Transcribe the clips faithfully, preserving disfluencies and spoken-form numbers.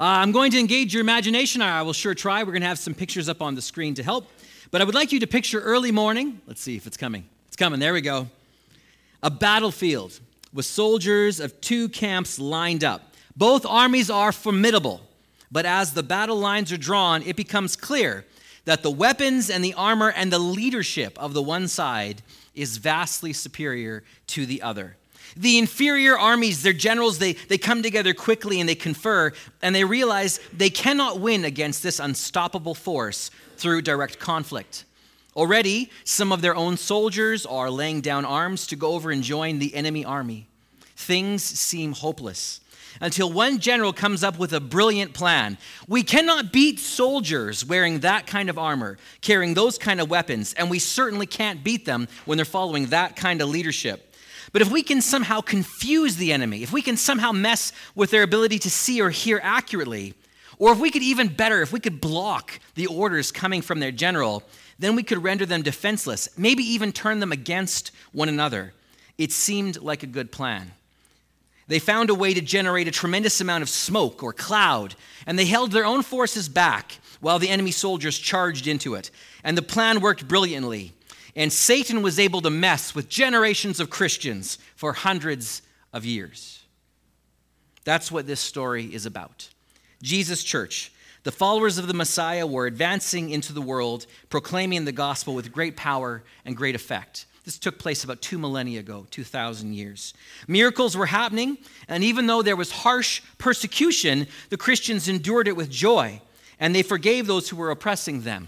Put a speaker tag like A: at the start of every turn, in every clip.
A: I'm going to engage your imagination. I will sure try. We're going to have some pictures up on the screen to help. But I would like you to picture early morning. Let's see if it's coming. It's coming. There we go. A battlefield with soldiers of two camps lined up. Both armies are formidable. But as the battle lines are drawn, it becomes clear that the weapons and the armor and the leadership of the one side is vastly superior to the other. The inferior armies, their generals, they, they come together quickly and they confer, and they realize they cannot win against this unstoppable force through direct conflict. Already, some of their own soldiers are laying down arms to go over and join the enemy army. Things seem hopeless until one general comes up with a brilliant plan. We cannot beat soldiers wearing that kind of armor, carrying those kind of weapons, and we certainly can't beat them when they're following that kind of leadership. But if we can somehow confuse the enemy, if we can somehow mess with their ability to see or hear accurately, or if we could even better, if we could block the orders coming from their general, then we could render them defenseless, maybe even turn them against one another. It seemed like a good plan. They found a way to generate a tremendous amount of smoke or cloud, and they held their own forces back while the enemy soldiers charged into it. And the plan worked brilliantly. And Satan was able to mess with generations of Christians for hundreds of years. That's what this story is about. Jesus' church, the followers of the Messiah, were advancing into the world, proclaiming the gospel with great power and great effect. This took place about two millennia ago, two thousand years. Miracles were happening, and even though there was harsh persecution, the Christians endured it with joy, and they forgave those who were oppressing them.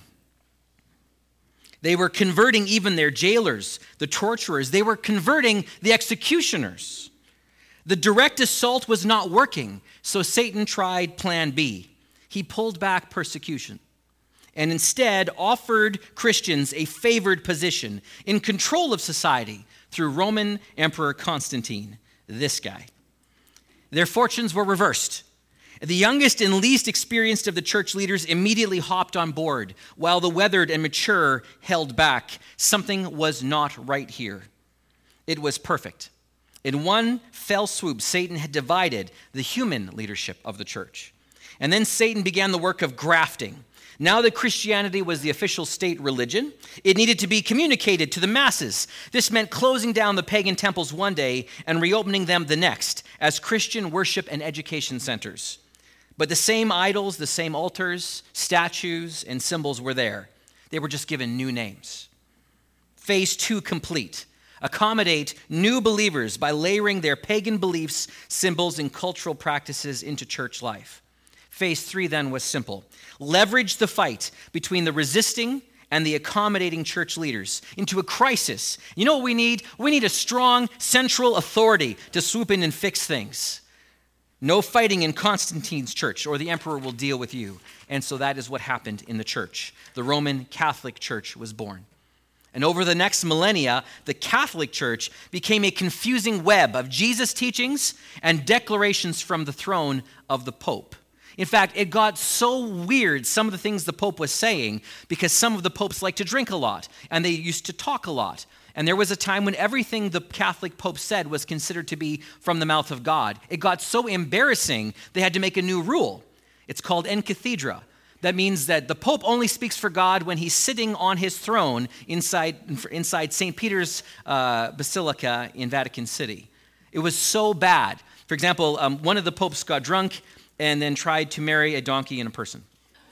A: They were converting even their jailers, the torturers. They were converting the executioners. The direct assault was not working, so Satan tried plan B. He pulled back persecution and instead offered Christians a favored position in control of society through Roman Emperor Constantine, this guy. Their fortunes were reversed. The youngest and least experienced of the church leaders immediately hopped on board, while the weathered and mature held back. Something was not right here. It was perfect. In one fell swoop, Satan had divided the human leadership of the church. And then Satan began the work of grafting. Now that Christianity was the official state religion, it needed to be communicated to the masses. This meant closing down the pagan temples one day and reopening them the next as Christian worship and education centers. But the same idols, the same altars, statues, and symbols were there. They were just given new names. Phase two complete. Accommodate new believers by layering their pagan beliefs, symbols, and cultural practices into church life. Phase three then was simple. Leverage the fight between the resisting and the accommodating church leaders into a crisis. You know what we need? We need a strong central authority to swoop in and fix things. No fighting in Constantine's church, or the emperor will deal with you. And so that is what happened in the church. The Roman Catholic Church was born. And over the next millennia, the Catholic Church became a confusing web of Jesus' teachings and declarations from the throne of the Pope. In fact, it got so weird, some of the things the Pope was saying, because some of the popes liked to drink a lot, and they used to talk a lot. And there was a time when everything the Catholic Pope said was considered to be from the mouth of God. It got so embarrassing, they had to make a new rule. It's called en cathedra. That means that the Pope only speaks for God when he's sitting on his throne inside, inside Saint Peter's uh, Basilica in Vatican City. It was so bad. For example, um, one of the popes got drunk and then tried to marry a donkey and a person.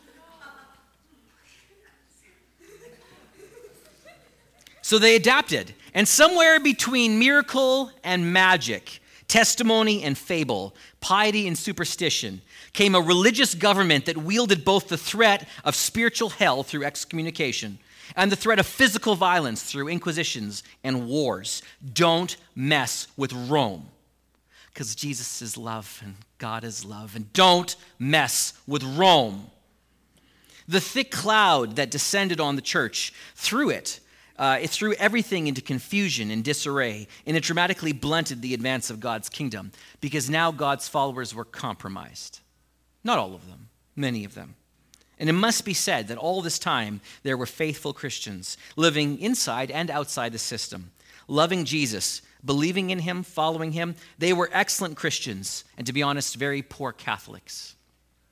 A: So they adapted. And somewhere between miracle and magic, testimony and fable, piety and superstition, came a religious government that wielded both the threat of spiritual hell through excommunication and the threat of physical violence through inquisitions and wars. Don't mess with Rome, because Jesus is love and God is love. And don't mess with Rome. The thick cloud that descended on the church, through it, Uh, it threw everything into confusion and disarray, and it dramatically blunted the advance of God's kingdom, because now God's followers were compromised. Not all of them, many of them. And it must be said that all this time there were faithful Christians living inside and outside the system, loving Jesus, believing in him, following him. They were excellent Christians, and to be honest, very poor Catholics.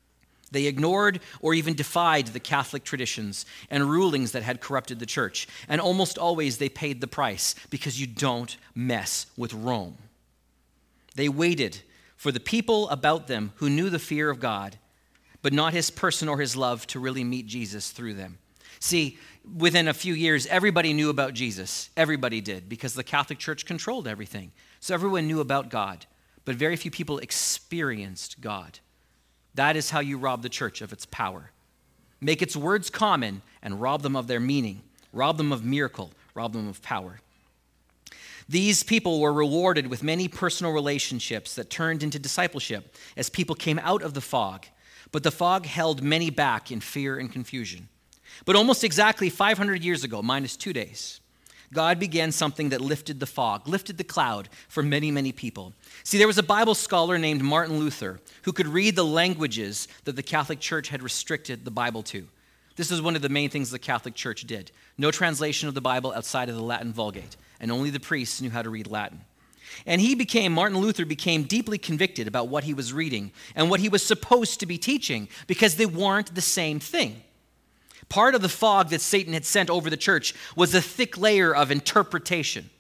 A: They ignored or even defied the Catholic traditions and rulings that had corrupted the church. And almost always they paid the price, because you don't mess with Rome. They waited for the people about them who knew the fear of God, but not his person or his love, to really meet Jesus through them. See, within a few years, everybody knew about Jesus. Everybody did, because the Catholic Church controlled everything. So everyone knew about God, but very few people experienced God. That is how you rob the church of its power. Make its words common and rob them of their meaning. Rob them of miracle. Rob them of power. These people were rewarded with many personal relationships that turned into discipleship as people came out of the fog. But the fog held many back in fear and confusion. But almost exactly five hundred years ago, minus two days, God began something that lifted the fog, lifted the cloud for many, many people. See, there was a Bible scholar named Martin Luther who could read the languages that the Catholic Church had restricted the Bible to. This is one of the main things the Catholic Church did. No translation of the Bible outside of the Latin Vulgate, and only the priests knew how to read Latin. And he became, Martin Luther became deeply convicted about what he was reading and what he was supposed to be teaching, because they weren't the same thing. Part of the fog that Satan had sent over the church was a thick layer of interpretation,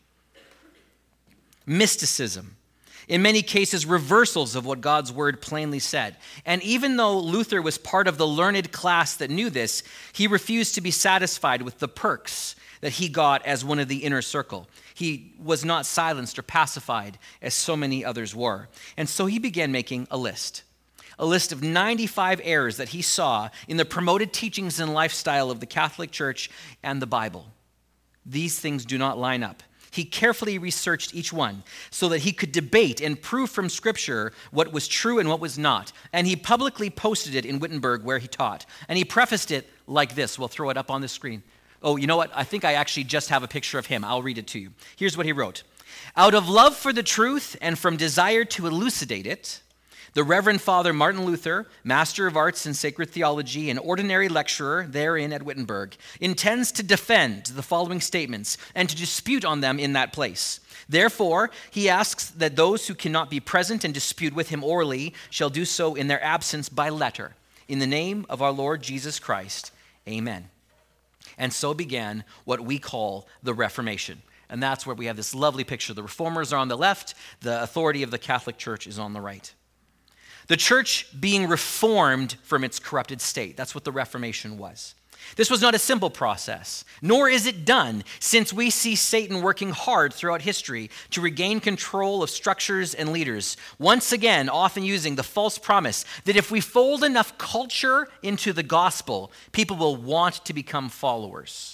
A: mysticism, in many cases reversals of what God's word plainly said. And even though Luther was part of the learned class that knew this, he refused to be satisfied with the perks that he got as one of the inner circle. He was not silenced or pacified as so many others were. And so he began making a list. A list of ninety-five errors that he saw in the promoted teachings and lifestyle of the Catholic Church and the Bible. These things do not line up. He carefully researched each one so that he could debate and prove from Scripture what was true and what was not. And he publicly posted it in Wittenberg, where he taught. And he prefaced it like this. We'll throw it up on the screen. Oh, you know what? I think I actually just have a picture of him. I'll read it to you. Here's what he wrote. Out of love for the truth and from desire to elucidate it, the Reverend Father Martin Luther, Master of Arts in Sacred Theology and ordinary lecturer therein at Wittenberg, intends to defend the following statements and to dispute on them in that place. Therefore, he asks that those who cannot be present and dispute with him orally shall do so in their absence by letter. In the name of our Lord Jesus Christ, amen. And so began what we call the Reformation. And that's where we have this lovely picture. The Reformers are on the left, the authority of the Catholic Church is on the right. The church being reformed from its corrupted state. That's what the Reformation was. This was not a simple process, nor is it done, since we see Satan working hard throughout history to regain control of structures and leaders, once again often using the false promise that if we fold enough culture into the gospel, people will want to become followers.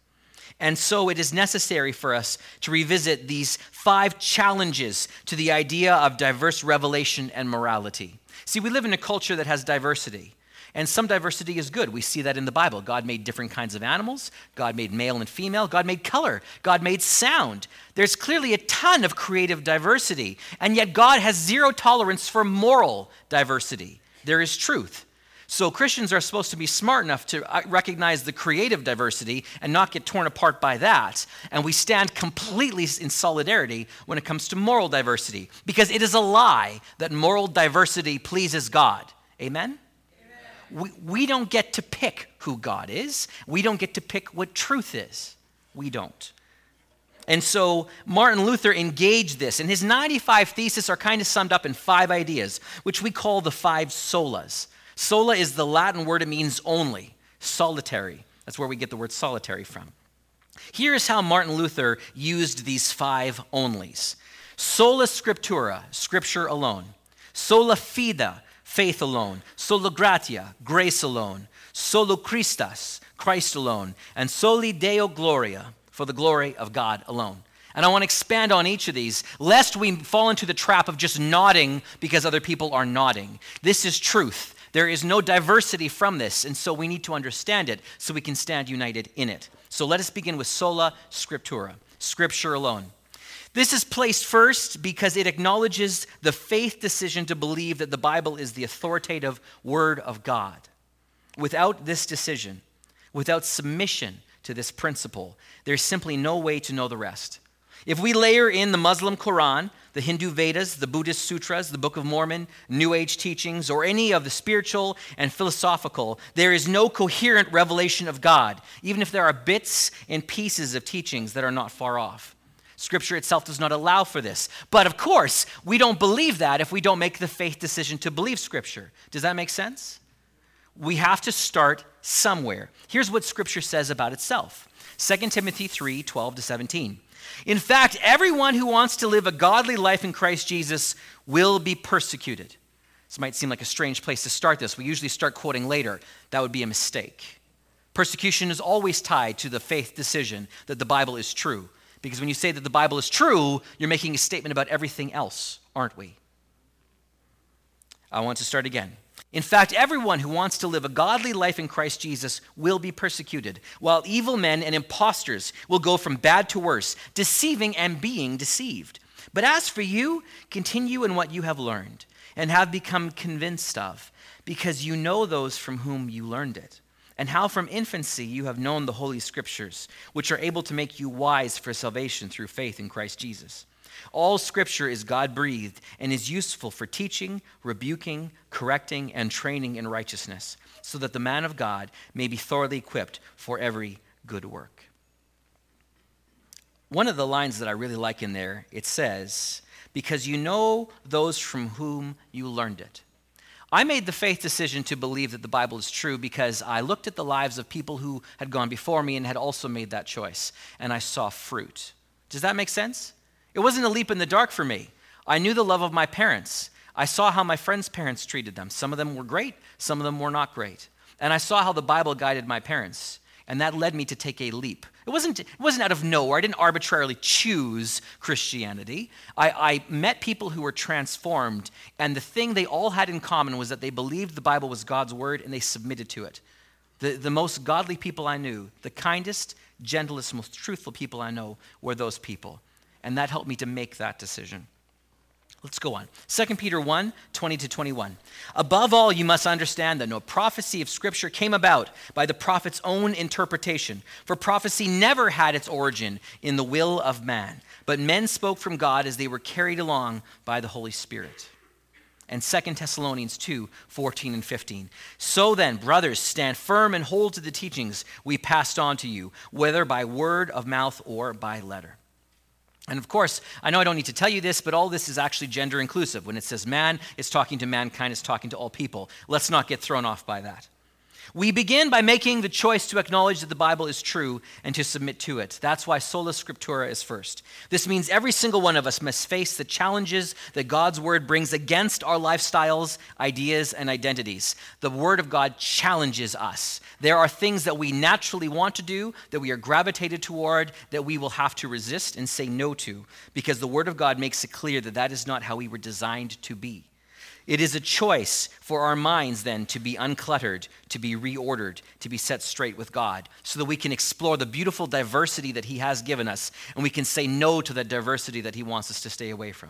A: And so it is necessary for us to revisit these five challenges to the idea of diverse revelation and morality. See, we live in a culture that has diversity, and some diversity is good. We see that in the Bible. God made different kinds of animals. God made male and female. God made color. God made sound. There's clearly a ton of creative diversity, and yet God has zero tolerance for moral diversity. There is truth. So Christians are supposed to be smart enough to recognize the creative diversity and not get torn apart by that. And we stand completely in solidarity when it comes to moral diversity, because it is a lie that moral diversity pleases God. Amen? Amen. We, we don't get to pick who God is. We don't get to pick what truth is. We don't. And so Martin Luther engaged this, and his ninety-five theses are kind of summed up in five ideas, which we call the five solas. Sola is the Latin word, it means only, solitary. That's where we get the word solitary from. Here's how Martin Luther used these five onlys. Sola scriptura, scripture alone. Sola fide, faith alone. Sola gratia, grace alone. Solo Christus, Christ alone. And soli Deo gloria, for the glory of God alone. And I want to expand on each of these, lest we fall into the trap of just nodding because other people are nodding. This is truth. There is no diversity from this, and so we need to understand it so we can stand united in it. So let us begin with sola scriptura, scripture alone. This is placed first because it acknowledges the faith decision to believe that the Bible is the authoritative word of God. Without this decision, without submission to this principle, there's simply no way to know the rest. If we layer in the Muslim Quran, the Hindu Vedas, the Buddhist sutras, the Book of Mormon, New Age teachings, or any of the spiritual and philosophical, there is no coherent revelation of God, even if there are bits and pieces of teachings that are not far off. Scripture itself does not allow for this. But of course, we don't believe that if we don't make the faith decision to believe Scripture. Does that make sense? We have to start somewhere. Here's what Scripture says about itself. Second Timothy three, twelve to seventeen. In fact, everyone who wants to live a godly life in Christ Jesus will be persecuted. This might seem like a strange place to start this. We usually start quoting later. That would be a mistake. Persecution is always tied to the faith decision that the Bible is true. Because when you say that the Bible is true, you're making a statement about everything else, aren't we? I want to start again. In fact, everyone who wants to live a godly life in Christ Jesus will be persecuted, while evil men and impostors will go from bad to worse, deceiving and being deceived. But as for you, continue in what you have learned and have become convinced of, because you know those from whom you learned it, and how from infancy you have known the Holy Scriptures, which are able to make you wise for salvation through faith in Christ Jesus. All Scripture is God-breathed and is useful for teaching, rebuking, correcting, and training in righteousness, so that the man of God may be thoroughly equipped for every good work. One of the lines that I really like in there, it says, because you know those from whom you learned it. I made the faith decision to believe that the Bible is true because I looked at the lives of people who had gone before me and had also made that choice, and I saw fruit. Does that make sense? It wasn't a leap in the dark for me. I knew the love of my parents. I saw how my friends' parents treated them. Some of them were great, some of them were not great. And I saw how the Bible guided my parents, and that led me to take a leap. It wasn't, it wasn't out of nowhere. I didn't arbitrarily choose Christianity. I, I met people who were transformed, and the thing they all had in common was that they believed the Bible was God's word, and they submitted to it. The, the most godly people I knew, the kindest, gentlest, most truthful people I know were those people. And that helped me to make that decision. Let's go on. Second Peter one, twenty to twenty-one. Above all, you must understand that no prophecy of Scripture came about by the prophet's own interpretation. For prophecy never had its origin in the will of man, but men spoke from God as they were carried along by the Holy Spirit. And Second Thessalonians two, fourteen and fifteen. So then, brothers, stand firm and hold to the teachings we passed on to you, whether by word of mouth or by letter. And of course, I know I don't need to tell you this, but all this is actually gender inclusive. When it says man, it's talking to mankind, it's talking to all people. Let's not get thrown off by that. We begin by making the choice to acknowledge that the Bible is true and to submit to it. That's why sola scriptura is first. This means every single one of us must face the challenges that God's word brings against our lifestyles, ideas, and identities. The word of God challenges us. There are things that we naturally want to do, that we are gravitated toward, that we will have to resist and say no to, because the word of God makes it clear that that is not how we were designed to be. It is a choice for our minds then to be uncluttered, to be reordered, to be set straight with God, so that we can explore the beautiful diversity that he has given us, and we can say no to the diversity that he wants us to stay away from.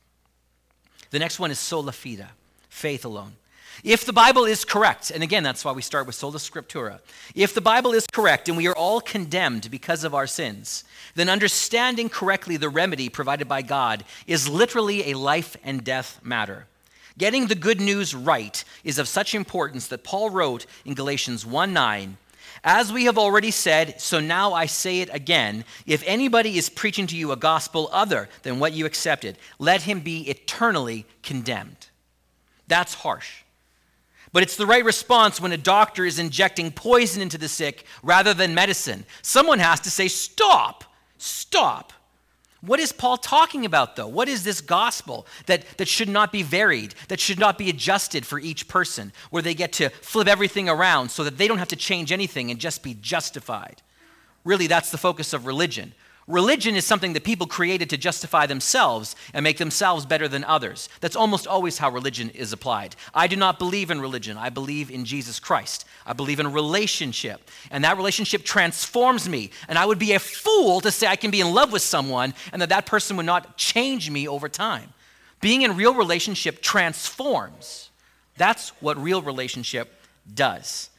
A: The next one is sola fide, faith alone. If the Bible is correct, and again, that's why we start with sola scriptura. If the Bible is correct and we are all condemned because of our sins, then understanding correctly the remedy provided by God is literally a life and death matter. Getting the good news right is of such importance that Paul wrote in Galatians one nine, as we have already said, so now I say it again, if anybody is preaching to you a gospel other than what you accepted, let him be eternally condemned. That's harsh. But it's the right response when a doctor is injecting poison into the sick rather than medicine. Someone has to say, stop, stop. What is Paul talking about, though? What is this gospel that, that should not be varied, that should not be adjusted for each person, where they get to flip everything around so that they don't have to change anything and just be justified? Really, that's the focus of religion. Religion is something that people created to justify themselves and make themselves better than others. That's almost always how religion is applied. I do not believe in religion. I believe in Jesus Christ. I believe in a relationship, and that relationship transforms me. And I would be a fool to say I can be in love with someone and that that person would not change me over time. Being in real relationship transforms. That's what real relationship does.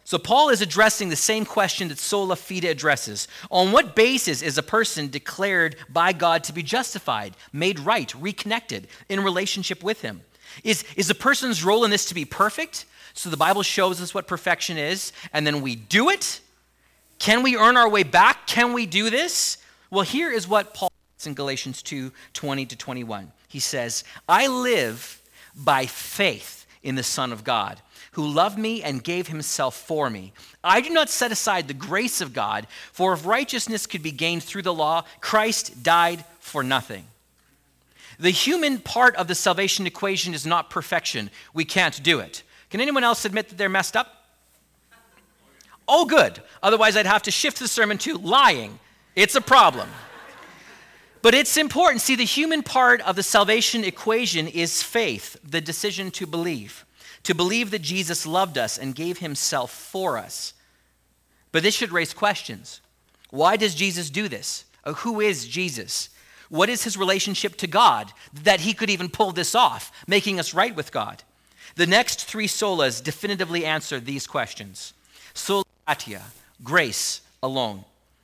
A: So Paul is addressing the same question that sola fide addresses. On what basis is a person declared by God to be justified, made right, reconnected in relationship with him? Is, is a person's role in this to be perfect? So the Bible shows us what perfection is, and then we do it? Can we earn our way back? Can we do this? Well, here is what Paul says in Galatians two, twenty to twenty-one. He says, I live by faith in the Son of God, who loved me and gave himself for me. I do not set aside the grace of God, for if righteousness could be gained through the law, Christ died for nothing. The human part of the salvation equation is not perfection. We can't do it. Can anyone else admit that they're messed up? Oh, good. Otherwise, I'd have to shift the sermon to lying. It's a problem. But it's important. See, the human part of the salvation equation is faith, the decision to believe. To believe that Jesus loved us and gave himself for us. But this should raise questions. Why does Jesus do this? Uh, who is Jesus? What is his relationship to God that he could even pull this off, making us right with God? The next three solas definitively answer these questions. Sola gratia, grace alone.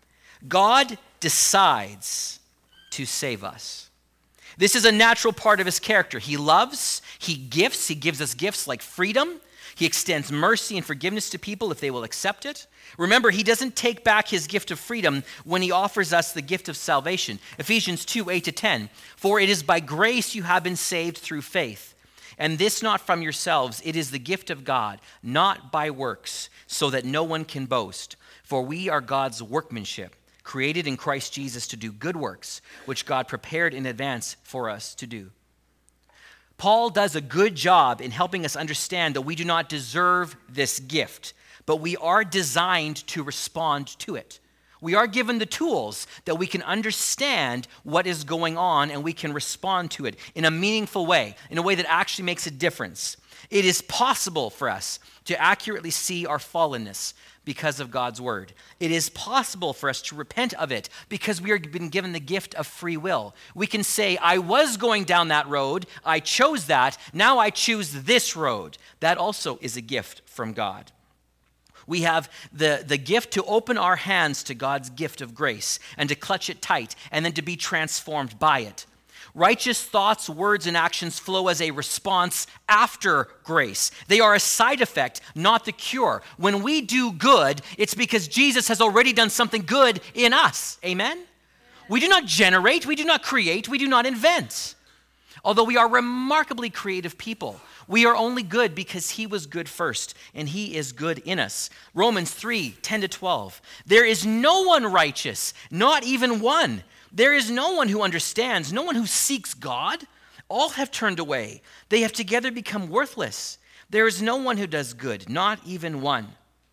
A: God decides to save us. This is a natural part of his character. He loves, he gifts, he gives us gifts like freedom. He extends mercy and forgiveness to people if they will accept it. Remember, he doesn't take back his gift of freedom when he offers us the gift of salvation. Ephesians two, eight to ten. For it is by grace you have been saved through faith. And this not from yourselves, it is the gift of God, not by works, so that no one can boast. For we are God's workmanship, created in Christ Jesus to do good works, which God prepared in advance for us to do. Paul does a good job in helping us understand that we do not deserve this gift, but we are designed to respond to it. We are given the tools that we can understand what is going on and we can respond to it in a meaningful way, in a way that actually makes a difference. It is possible for us to accurately see our fallenness because of God's word. It is possible for us to repent of it because we have been given the gift of free will. We can say, I was going down that road, I chose that, now I choose this road. That also is a gift from God. We have the, the gift to open our hands to God's gift of grace and to clutch it tight and then to be transformed by it. Righteous thoughts, words, and actions flow as a response after grace. They are a side effect, not the cure. When we do good, it's because Jesus has already done something good in us. Amen? We do not generate, we do not create, we do not invent. Although we are remarkably creative people, we are only good because he was good first, and he is good in us. Romans three, ten to twelve. There is no one righteous, not even one. There is no one who understands, no one who seeks God. All have turned away. They have together become worthless. There is no one who does good, not even one.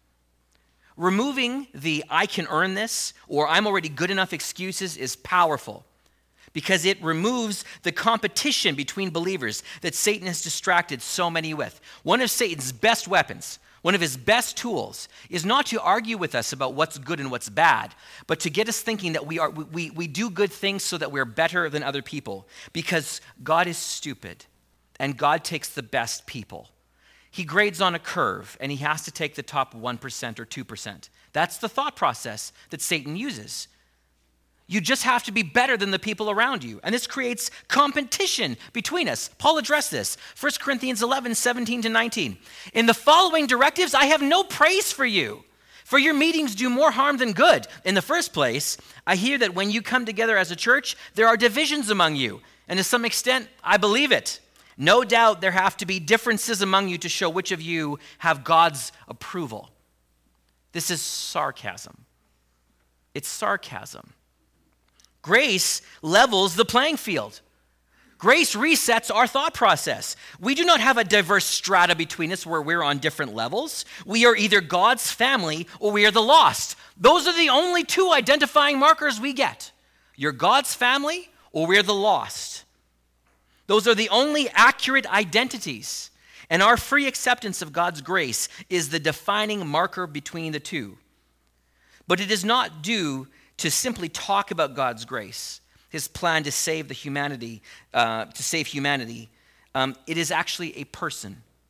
A: Removing the I can earn this or I'm already good enough excuses is powerful because it removes the competition between believers that Satan has distracted so many with. One of Satan's best weapons, one of his best tools is not to argue with us about what's good and what's bad, but to get us thinking that we are we, we do good things so that we're better than other people because God is stupid and God takes the best people. He grades on a curve and he has to take the top one percent or two percent. That's the thought process that Satan uses. You just have to be better than the people around you. And this creates competition between us. Paul addressed this. First Corinthians eleven, seventeen to nineteen. In the following directives, I have no praise for you, for your meetings do more harm than good. In the first place, I hear that when you come together as a church, there are divisions among you. And to some extent, I believe it. No doubt there have to be differences among you to show which of you have God's approval. This is sarcasm. It's sarcasm. Grace levels the playing field. Grace resets our thought process. We do not have a diverse strata between us where we're on different levels. We are either God's family or we are the lost. Those are the only two identifying markers we get. You're God's family or we're the lost. Those are the only accurate identities. And our free acceptance of God's grace is the defining marker between the two. But it is not due to simply talk about God's grace, his plan to save the humanity, uh, to save humanity. Um, it is actually a person.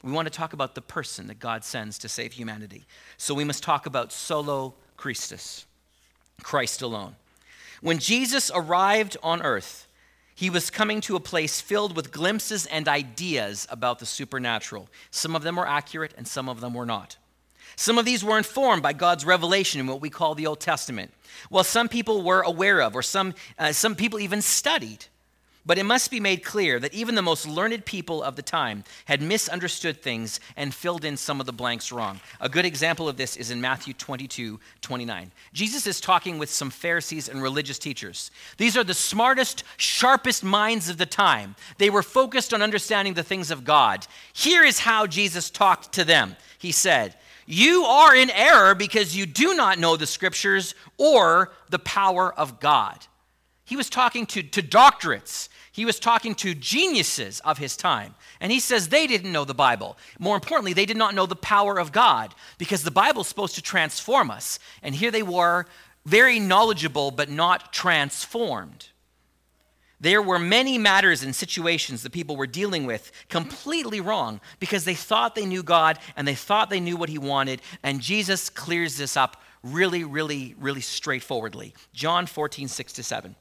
A: We want to talk about the person that God sends to save humanity. So we must talk about solo Christus, Christ alone. When Jesus arrived on earth, he was coming to a place filled with glimpses and ideas about the supernatural. Some of them were accurate and some of them were not. Some of these were informed by God's revelation in what we call the Old Testament, while some people were aware of, or some, uh, some people even studied. But it must be made clear that even the most learned people of the time had misunderstood things and filled in some of the blanks wrong. A good example of this is in Matthew twenty-two, twenty-nine. Jesus is talking with some Pharisees and religious teachers. These are the smartest, sharpest minds of the time. They were focused on understanding the things of God. Here is how Jesus talked to them. He said, "You are in error because you do not know the scriptures or the power of God." He was talking to, to doctorates. He was talking to geniuses of his time. And he says they didn't know the Bible. More importantly, they did not know the power of God, because the Bible is supposed to transform us. And here they were, very knowledgeable but not transformed. There were many matters and situations that people were dealing with completely wrong because they thought they knew God and they thought they knew what he wanted. And Jesus clears this up really, really, really straightforwardly. John fourteen, six to seven.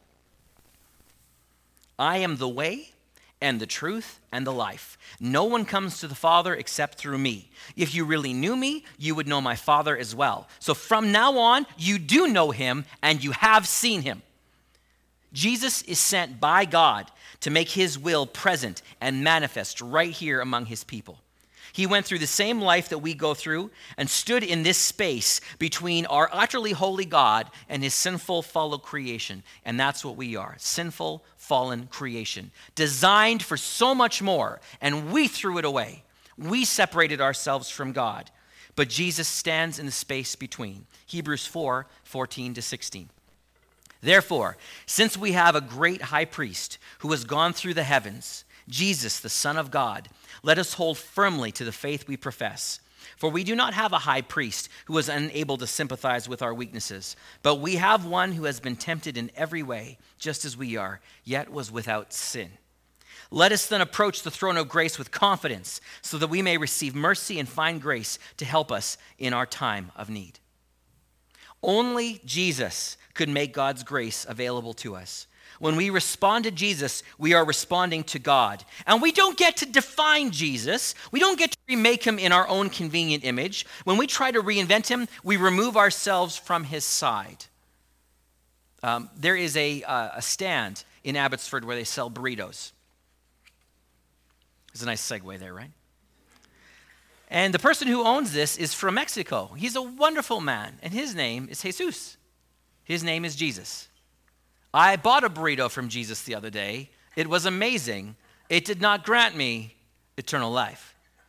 A: "I am the way and the truth and the life. No one comes to the Father except through me. If you really knew me, you would know my Father as well. So from now on, you do know him and you have seen him." Jesus is sent by God to make his will present and manifest right here among his people. He went through the same life that we go through and stood in this space between our utterly holy God and his sinful, fallen creation. And that's what we are, sinful, fallen creation, designed for so much more, and we threw it away. We separated ourselves from God. But Jesus stands in the space between. Hebrews four, fourteen to sixteen. "Therefore, since we have a great high priest who has gone through the heavens, Jesus, the Son of God, let us hold firmly to the faith we profess. For we do not have a high priest who is unable to sympathize with our weaknesses, but we have one who has been tempted in every way, just as we are, yet was without sin. Let us then approach the throne of grace with confidence, so that we may receive mercy and find grace to help us in our time of need." Only Jesus could make God's grace available to us. When we respond to Jesus, we are responding to God. And we don't get to define Jesus. We don't get to remake him in our own convenient image. When we try to reinvent him, we remove ourselves from his side. Um, there is a, uh, a stand in Abbotsford where they sell burritos. There's a nice segue there, right? And the person who owns this is from Mexico. He's a wonderful man, and his name is Jesus. His name is Jesus. I bought a burrito from Jesus the other day. It was amazing. It did not grant me eternal life.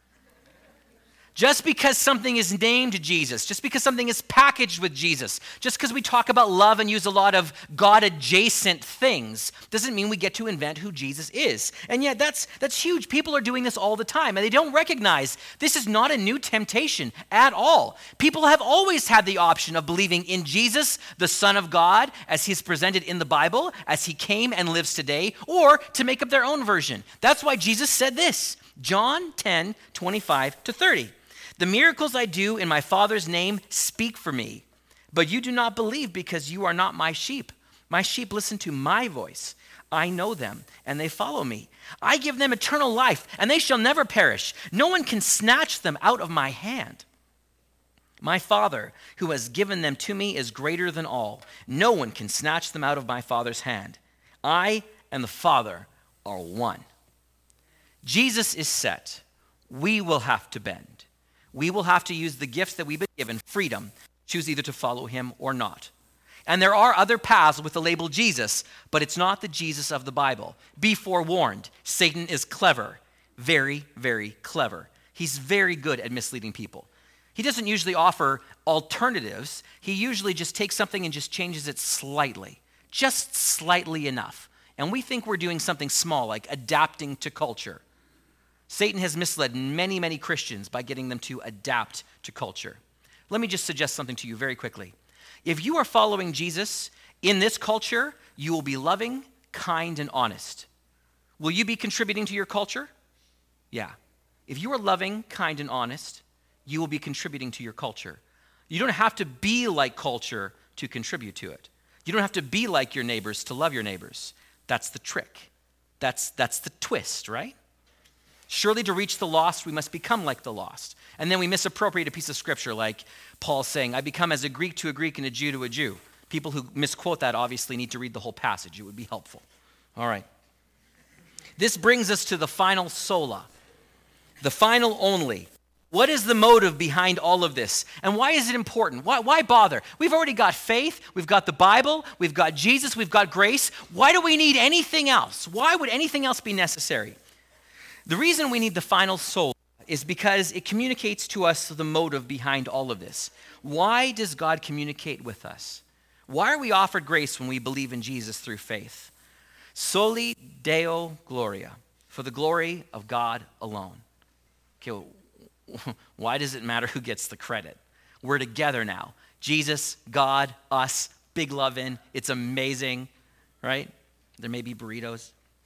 A: Just because something is named Jesus, just because something is packaged with Jesus, just because we talk about love and use a lot of God-adjacent things, doesn't mean we get to invent who Jesus is. And yet that's that's huge. People are doing this all the time, and they don't recognize this is not a new temptation at all. People have always had the option of believing in Jesus, the Son of God, as he's presented in the Bible, as he came and lives today, or to make up their own version. That's why Jesus said this, John ten, twenty-five to thirty. "The miracles I do in my Father's name speak for me, but you do not believe because you are not my sheep. My sheep listen to my voice. I know them, and they follow me. I give them eternal life, and they shall never perish. No one can snatch them out of my hand. My Father, who has given them to me, is greater than all. No one can snatch them out of my Father's hand. I and the Father are one." Jesus is set. We will have to bend. We will have to use the gifts that we've been given, freedom, choose either to follow him or not. And there are other paths with the label Jesus, but it's not the Jesus of the Bible. Be forewarned, Satan is clever, very, very clever. He's very good at misleading people. He doesn't usually offer alternatives. He usually just takes something and just changes it slightly, just slightly enough. And we think we're doing something small, like adapting to culture. Satan has misled many, many Christians by getting them to adapt to culture. Let me just suggest something to you very quickly. If you are following Jesus in this culture, you will be loving, kind, and honest. Will you be contributing to your culture? Yeah. If you are loving, kind, and honest, you will be contributing to your culture. You don't have to be like culture to contribute to it. You don't have to be like your neighbors to love your neighbors. That's the trick. That's, that's the twist, right? Surely to reach the lost, we must become like the lost. And then we misappropriate a piece of scripture like Paul saying, I become as a Greek to a Greek and a Jew to a Jew. People who misquote that obviously need to read the whole passage. It would be helpful. All right. This brings us to the final sola, the final only. What is the motive behind all of this? And why is it important? Why, why bother? We've already got faith. We've got the Bible. We've got Jesus. We've got grace. Why do we need anything else? Why would anything else be necessary? The reason we need the final sola is because it communicates to us the motive behind all of this. Why does God communicate with us? Why are we offered grace when we believe in Jesus through faith? Soli Deo Gloria, for the glory of God alone. Okay, well, why does it matter who gets the credit? We're together now. Jesus, God, us, big love in. It's amazing, right? There may be burritos.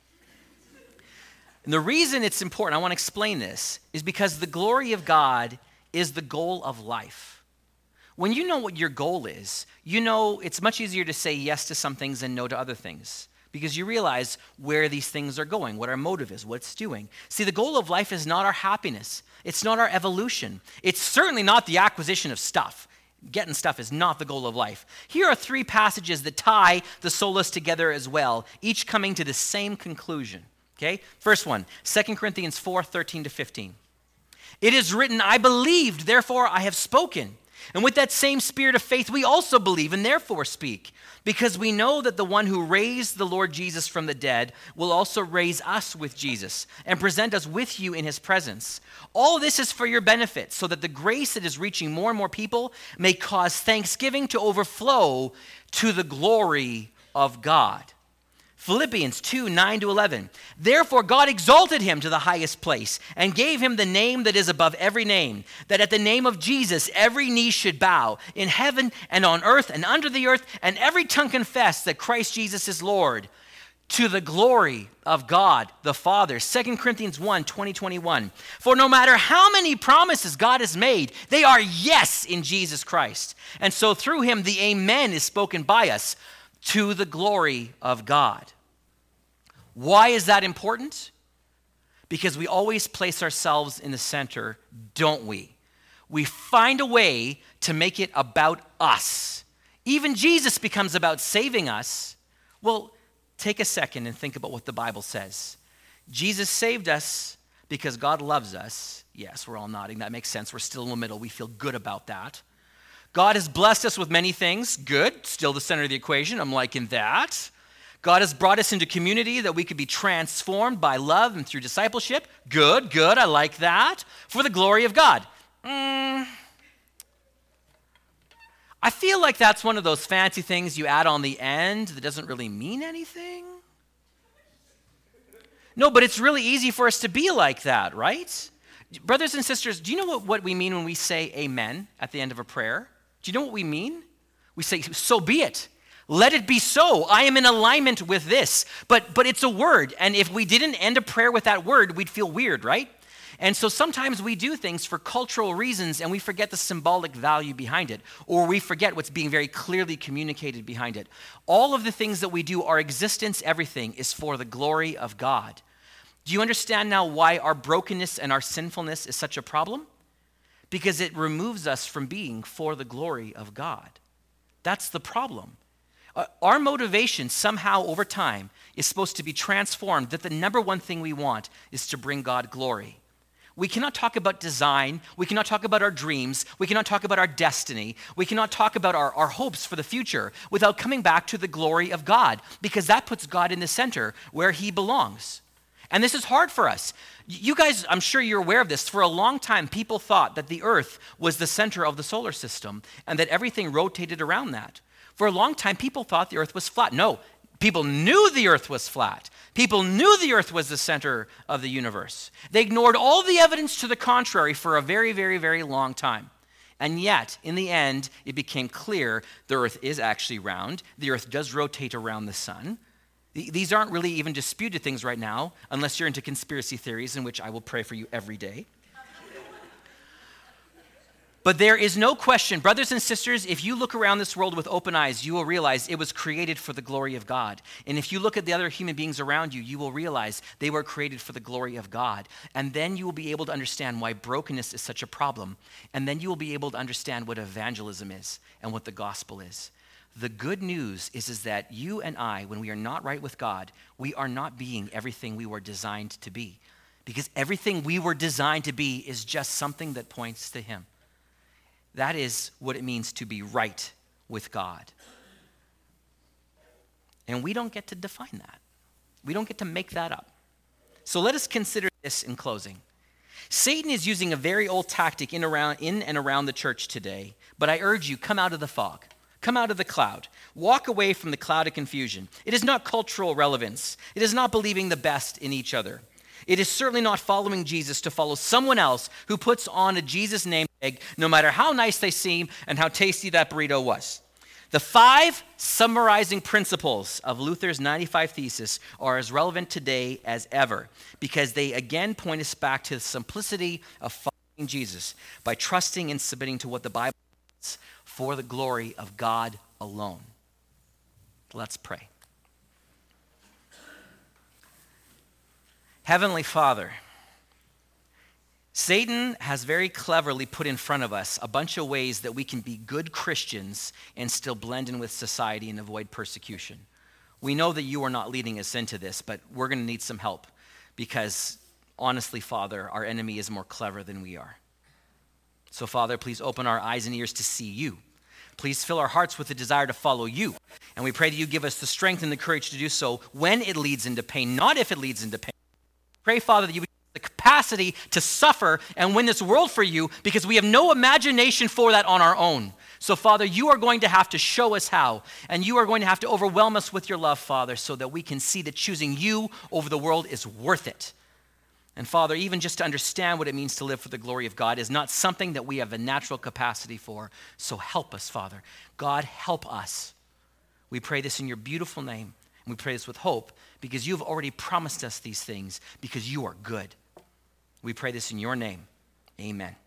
A: And the reason it's important, I want to explain this, is because the glory of God is the goal of life. When you know what your goal is, you know it's much easier to say yes to some things and no to other things, because you realize where these things are going, what our motive is, what it's doing. See, the goal of life is not our happiness. It's not our evolution. It's certainly not the acquisition of stuff. Getting stuff is not the goal of life. Here are three passages that tie the solas together as well, each coming to the same conclusion. Okay? First one, Second Corinthians four, thirteen to fifteen. It is written, I believed, therefore I have spoken. And with that same spirit of faith, we also believe and therefore speak, because we know that the one who raised the Lord Jesus from the dead will also raise us with Jesus and present us with you in his presence. All this is for your benefit, so that the grace that is reaching more and more people may cause thanksgiving to overflow to the glory of God. Philippians two, nine to eleven. Therefore God exalted him to the highest place and gave him the name that is above every name, that at the name of Jesus every knee should bow in heaven and on earth and under the earth, and every tongue confess that Christ Jesus is Lord, to the glory of God the Father. Second Corinthians one, twenty, twenty-one. For no matter how many promises God has made, they are yes in Jesus Christ. And so through him the amen is spoken by us, to the glory of God. Why is that important? Because we always place ourselves in the center, don't we? We find a way to make it about us. Even Jesus becomes about saving us. Well, take a second and think about what the Bible says. Jesus saved us because God loves us. Yes, we're all nodding. That makes sense. We're still in the middle. We feel good about that. God has blessed us with many things. Good. Still the center of the equation. I'm liking that. God has brought us into community that we could be transformed by love and through discipleship. Good, good. I like that. For the glory of God. Mm. I feel like that's one of those fancy things you add on the end that doesn't really mean anything. No, but it's really easy for us to be like that, right? Brothers and sisters, do you know what, what we mean when we say amen at the end of a prayer? Do you know what we mean? We say, so be it. Let it be so. I am in alignment with this. But but it's a word. And if we didn't end a prayer with that word, we'd feel weird, right? And so sometimes we do things for cultural reasons and we forget the symbolic value behind it. Or we forget what's being very clearly communicated behind it. All of the things that we do, our existence, everything, is for the glory of God. Do you understand now why our brokenness and our sinfulness is such a problem? Because it removes us from being for the glory of God. That's the problem. Uh, our motivation somehow over time is supposed to be transformed, that the number one thing we want is to bring God glory. We cannot talk about design. We cannot talk about our dreams. We cannot talk about our destiny. We cannot talk about our, our hopes for the future without coming back to the glory of God, because that puts God in the center where he belongs. And this is hard for us. You guys, I'm sure you're aware of this. For a long time, people thought that the earth was the center of the solar system and that everything rotated around that. For a long time, people thought the earth was flat. No, people knew the earth was flat. People knew the earth was the center of the universe. They ignored all the evidence to the contrary for a very, very, very long time. And yet, in the end, it became clear the earth is actually round. The earth does rotate around the sun. These aren't really even disputed things right now, unless you're into conspiracy theories, in which I will pray for you every day. But there is no question, brothers and sisters, if you look around this world with open eyes, you will realize it was created for the glory of God. And if you look at the other human beings around you, you will realize they were created for the glory of God. And then you will be able to understand why brokenness is such a problem. And then you will be able to understand what evangelism is and what the gospel is. The good news is, is that you and I, when we are not right with God, we are not being everything we were designed to be. Because everything we were designed to be is just something that points to him. That is what it means to be right with God. And we don't get to define that. We don't get to make that up. So let us consider this in closing. Satan is using a very old tactic in, around, in and around the church today, but I urge you, come out of the fog. Come out of the cloud. Walk away from the cloud of confusion. It is not cultural relevance. It is not believing the best in each other. It is certainly not following Jesus to follow someone else who puts on a Jesus name tag, no matter how nice they seem and how tasty that burrito was. The five summarizing principles of Luther's ninety-five Thesis are as relevant today as ever because they again point us back to the simplicity of following Jesus by trusting and submitting to what the Bible says for the glory of God alone. Let's pray. Heavenly Father, Satan has very cleverly put in front of us a bunch of ways that we can be good Christians and still blend in with society and avoid persecution. We know that you are not leading us into this, but we're going to need some help because, honestly, Father, our enemy is more clever than we are. So, Father, please open our eyes and ears to see you. Please fill our hearts with the desire to follow you. And we pray that you give us the strength and the courage to do so when it leads into pain, not if it leads into pain. Pray, Father, that you would give us the capacity to suffer and win this world for you because we have no imagination for that on our own. So, Father, you are going to have to show us how, and you are going to have to overwhelm us with your love, Father, so that we can see that choosing you over the world is worth it. And, Father, even just to understand what it means to live for the glory of God is not something that we have a natural capacity for. So help us, Father. God, help us. We pray this in your beautiful name. And we pray this with hope because you've already promised us these things because you are good. We pray this in your name. Amen.